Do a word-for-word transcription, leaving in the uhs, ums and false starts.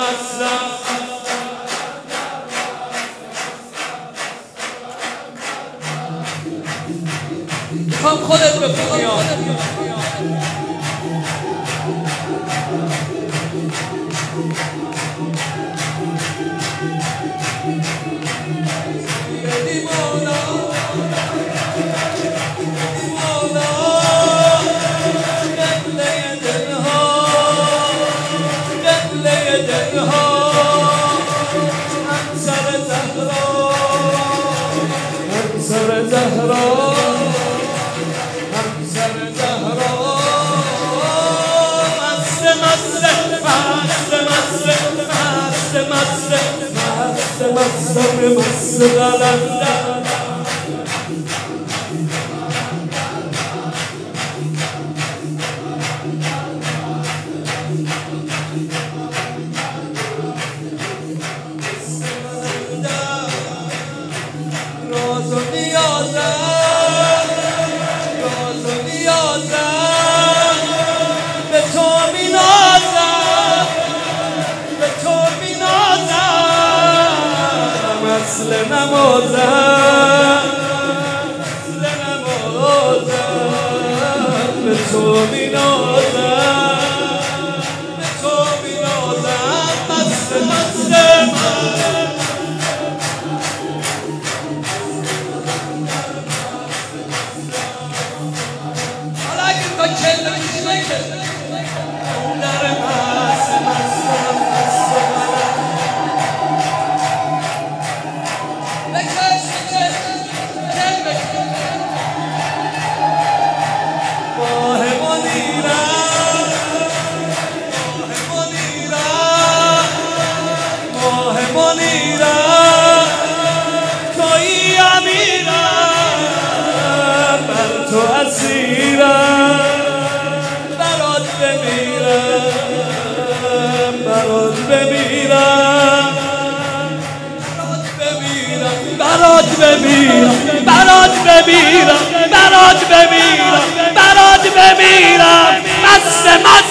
مستم میخوام خودت بخونی همسر زهرا همسر زهرا مست مست مست مست مست مست مست مست مست قلندر راز و نیازم راز و نیازم به تو می نازم به تو می نازم اصل نمازم اصل نمازم به تو می نازم به تو می نازم مست مست تو اسیرم برات بمیرم برات بمیرم برات بمیرم برات بمیرم برات بمیرم برات بمیرم مست مست